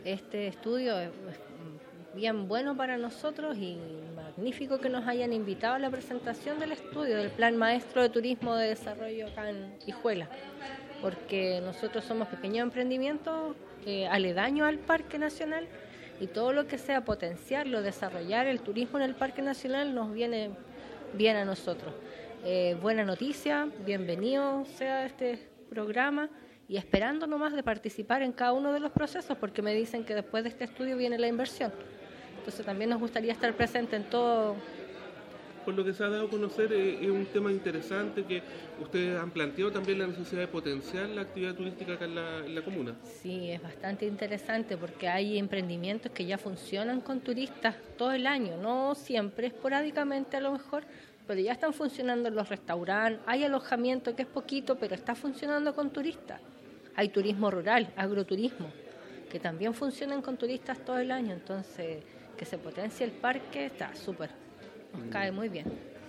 Este estudio es bien bueno para nosotros y magnífico que nos hayan invitado a la presentación del estudio del Plan Maestro de Turismo de Desarrollo acá en Hijuela, porque nosotros somos pequeños emprendimientos aledaños al Parque Nacional y todo lo que sea potenciarlo, desarrollar el turismo en el Parque Nacional nos viene bien a nosotros. Buena noticia, bienvenido sea este programa y esperando nomás de participar en cada uno de los procesos, porque me dicen que después de este estudio viene la inversión. Entonces también nos gustaría estar presente en todo. Por lo que se ha dado a conocer, es un tema interesante que ustedes han planteado también la necesidad de potenciar la actividad turística acá en la comuna. Sí, es bastante interesante porque hay emprendimientos que ya funcionan con turistas todo el año, no siempre, esporádicamente a lo mejor, pero ya están funcionando en los restaurantes, hay alojamiento que es poquito, pero está funcionando con turistas. Hay turismo rural, agroturismo, que también funcionan con turistas todo el año, entonces que se potencie el parque está súper, nos cae muy bien.